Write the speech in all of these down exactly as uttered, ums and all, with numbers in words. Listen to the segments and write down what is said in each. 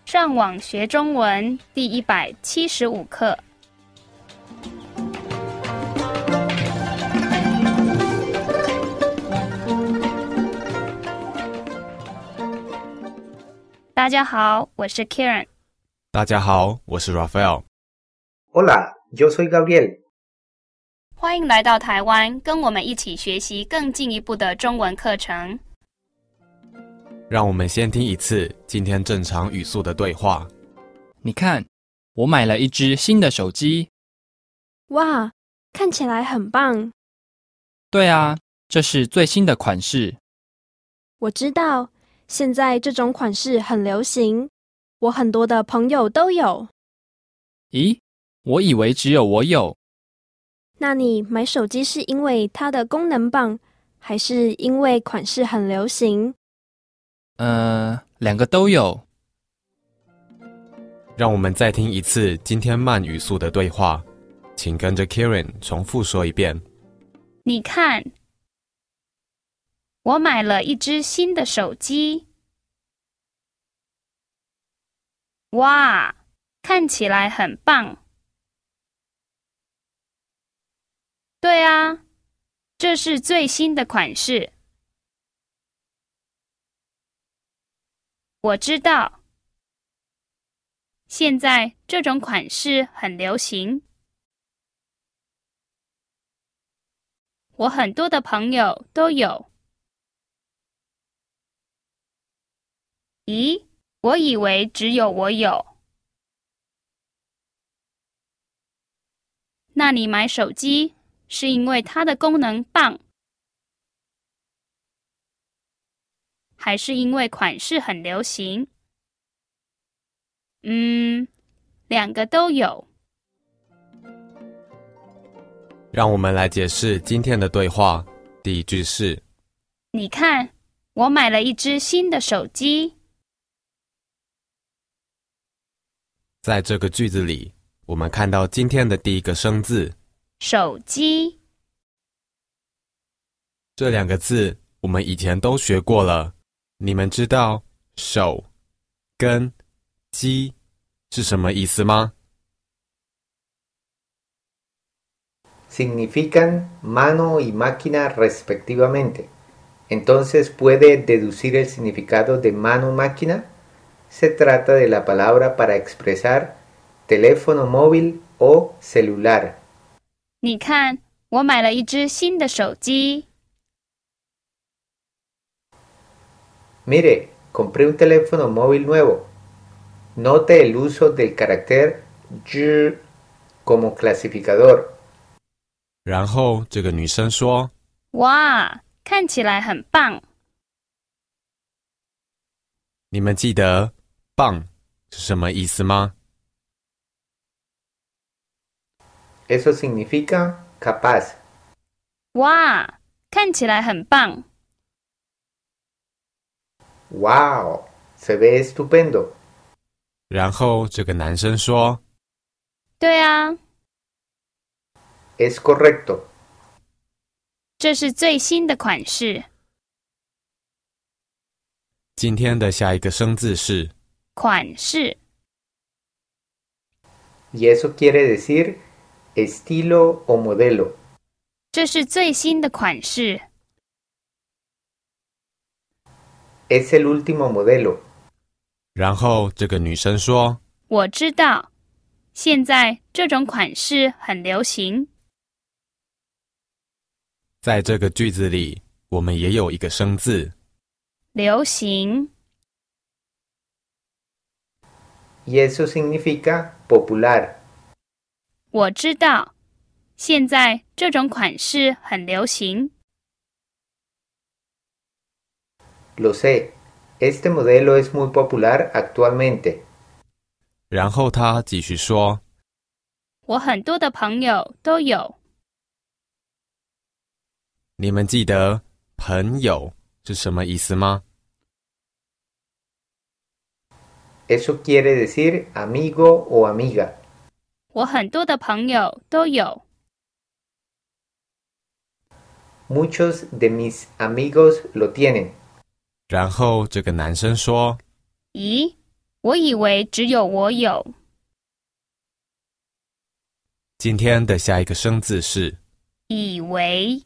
上网学中文第一百七十五课。大家好，我是 Karen。 大家好，我是 Rafael。 Hola, yo soy Gabriel。 欢迎来到台湾，跟我们一起学习更进一步的中文课程。 让我们先听一次今天正常语速的对话。 你看，我买了一只新的手机。 哇，看起来很棒。 对啊，这是最新的款式。 我知道，现在这种款式很流行，我很多的朋友都有。 咦，我以为只有我有。 那你买手机是因为它的功能棒，还是因为款式很流行？ 呃，两个都有。 让我们再听一次今天慢语速的对话，请跟着 Karen 重复说一遍。 你看，我买了一只新的手机。哇，看起来很棒。对啊，这是最新的款式。我知道，现在这种款式很流行。我很多的朋友都有。咦，我以为只有我有。那你买手机是因为它的功能棒，还是因为款式很流行？嗯，两个都有。 让我们来解释今天的对话。第一句是： 你看，我买了一只新的手机。 在这个句子里，我们看到今天的第一个生字手机。 这两个字我们以前都学过了，你们知道手跟机是什么意思吗？ Significan mano y máquina respectivamente. Entonces, ¿puede deducir el significado de mano-máquina? Se trata de la palabra para expresar teléfono móvil o celular. 你看，我买了一只新的手机。 Mire, compré un teléfono móvil nuevo. Note el uso del carácter y como clasificador. 然后这个女生说： 哇，看起来很棒。 你们记得棒是什么意思吗？ Eso significa capaz. 哇，看起来很棒。 Wow, se ve estupendo. 然后这个男生说： 对啊， Es correcto. 这是最新的款式。 今天的下一个生字是款式。 Y eso quiere decir estilo o modelo. 这是最新的款式。 Es el último modelo. 然后这个女生说： 我知道，现在这种款式很流行。 在这个句子里，我们也有一个生字流行。 Y eso significa popular. 我知道，现在这种款式很流行。 Lo sé. Este modelo es muy popular actualmente. 然后他继续说： 我很多的朋友都有。 你们记得朋友是什么意思吗？ Eso quiere decir amigo o amiga. 我很多的朋友都有。 Muchos de mis amigos lo tienen. 然后这个男生说： 咦， 我以为只有我有。 今天的下一个生字是以为。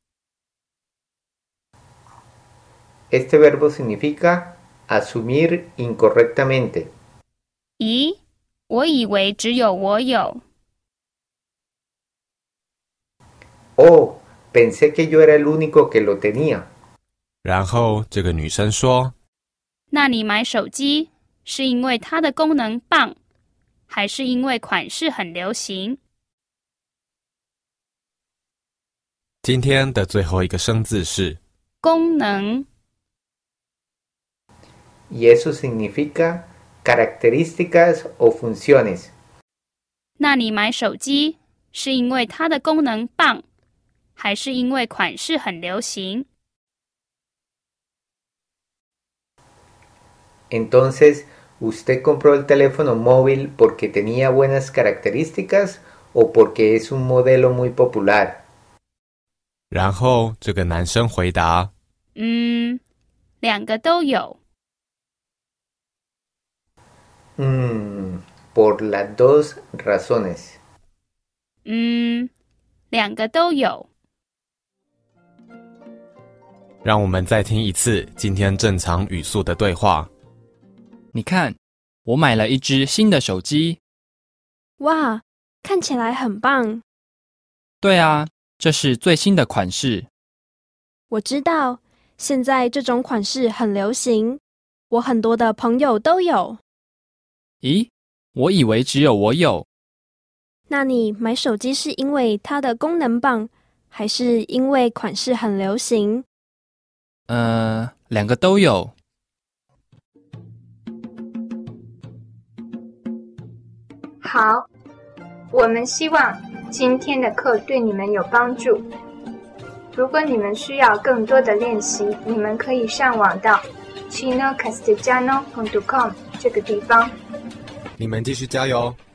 Este verbo significa asumir incorrectamente. 咦，我以为只有我有。 Oh, pensé que yo era el único que lo tenía. 然后这个女生说， 那你买手机是因为它的功能棒，还是因为款式很流行？ 今天的最后一个生字是功能。 Y eso significa características o funciones. 那你买手机是因为它的功能棒，还是因为款式很流行？ Entonces, ¿usted compró el teléfono móvil porque tenía buenas características o porque es un modelo muy popular? 然后这个男生回答， 嗯，两个都有。 Mm, por las dos razones. 嗯，两个都有。 让我们再听一次今天正常语速的对话。 你看，我买了一只新的手机。 哇，看起来很棒。 对啊，这是最新的款式。 我知道，现在这种款式很流行，我很多的朋友都有。 咦，我以为只有我有。 那你买手机是因为它的功能棒，还是因为款式很流行？ 呃，两个都有。 好，我们希望今天的课对你们有帮助。如果你们需要更多的练习，你们可以上网到 chino castellano punto com 这个地方。 你们继续加油！